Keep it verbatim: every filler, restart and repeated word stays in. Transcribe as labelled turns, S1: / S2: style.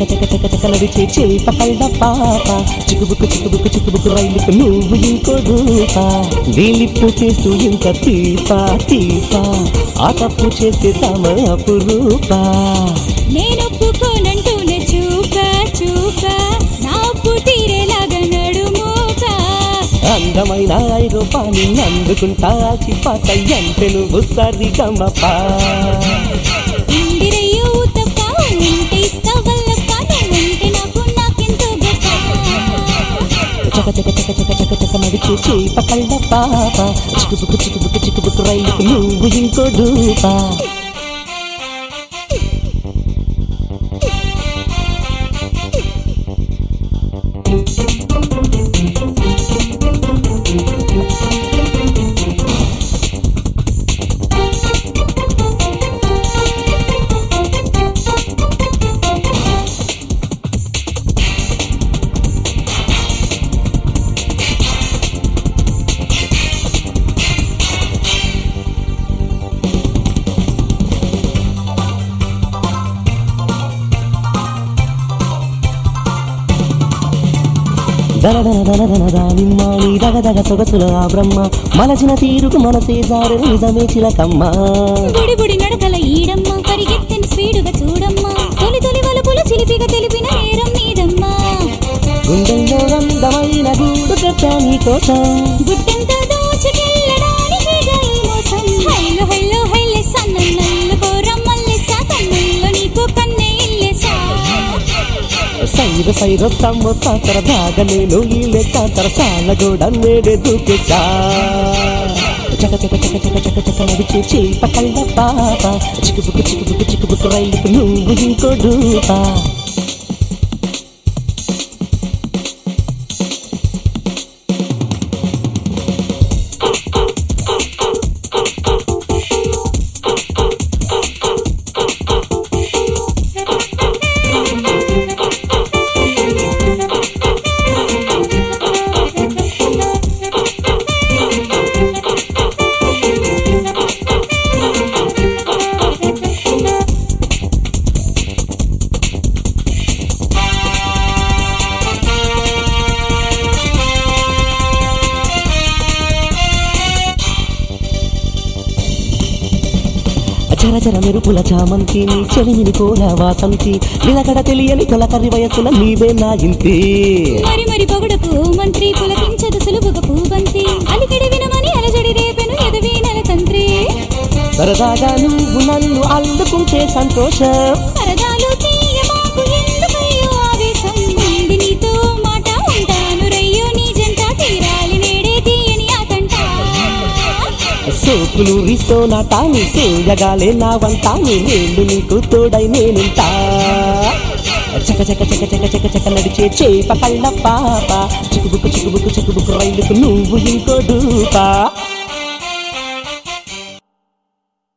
S1: చక చక చక నడిచే చేప కళ్ళ పాప చిక్కుబుక్కు చిక్కుబుక్కు చిక్కుబుక్కు రైలుకు నువ్వు ఇంకో రూప వేలిప్పు చేస్తూ ఇంత తీప తీప ఆ తప్పు చేసే తమ అపురూప
S2: నేనొప్పుకోనంటూనే చూక చూక నా అప్పు తీరేలాగా నడుమూక
S1: అందమైన ఐరోపాని అందుకుంటా చిపాత అంటే నువ్వు సరి గమప
S2: ఇందిరయ్యో తప్ప ఉంటే ఇస్తా వల్లప్ప నువ్వుంటే నాకు నాకెంతో గొప్ప
S1: చక చక చక చక చక చక నడిచే చేప కళ్ళ పాప చిక్కుబుక్కు చిక్కుబుక్కు చిక్కుబుక్కు రైలుకు నువ్వు ఇంకో రూప దన దన దన దన దానిమ్మాణి దగ దగ సొగసుల ఆ బ్రహ్మ మలచిన తీరుకు మనసే జారు నిజమే చిలకమ్మ
S2: బుడి బుడి నడకల ఈడమ్మ పరిగెత్తెన స్పీడుగా చూడమ్మ తొలి తొలి వలుపులు చిలిపిగా తెలిపిన నేరం మీదమ్మ
S1: గుండెల్లో అందమైన గూడు కట్టా నీ కోసం
S2: గుట్టెంత దోచుకెళ్ళడానికి ఈ మోసం హైలో హైలో హైలే సన్నల్లు కోరమ్మల్లెసా కన్నుల్లో నీకు కన్నే ఇల్లెసా
S1: సైర సైర సమోసా సరదాగా నేను ఈ లెక్క సరసాల కూడా నేడే దూకేసా చక చక చక చక చక చక నడిచే చేప కళ్ళ పాప చిక్కుబుక్కు చిక్కుబుక్కు చిక్కుబుక్కు రైలుకు నువ్వు ఇంకో రూప చర చర మెరుపుల చామంతి నీ చెలిమిని కోల వాసంతి నిలకడ తెలియని తొలకరి వయసుల నీవే నా ఇంటి
S2: మరి మరి పొగడకు మంత్రి పులకించదు సులువుగా పూబంతి అలికిడి వినమని అలజడి రేపెను ఎదవి నెల తంత్రి
S1: సరదాగా నువ్వు నన్ను అల్లుకుంటే సంతోషం
S2: పరదాలు తీయ మాకు ఎందుకయ్యో ఆవేశం ఉంది నీతో మాట ఉంటాను రయ్యో నీ జంట తీరాలి నేడే తీయని ఆతంట
S1: సోకులు రిసో నా తాను సోయగాలే నా వంటాను నేను నీకు తోడై నేనుంటా చక చక చక చక చక చక నడిచే చేప కళ్ళ పాప చిక్కుబుక్కు చిక్కుబుక్కు చిక్కుబుక్కు రైలుకు నువ్వు ఇంకో రూప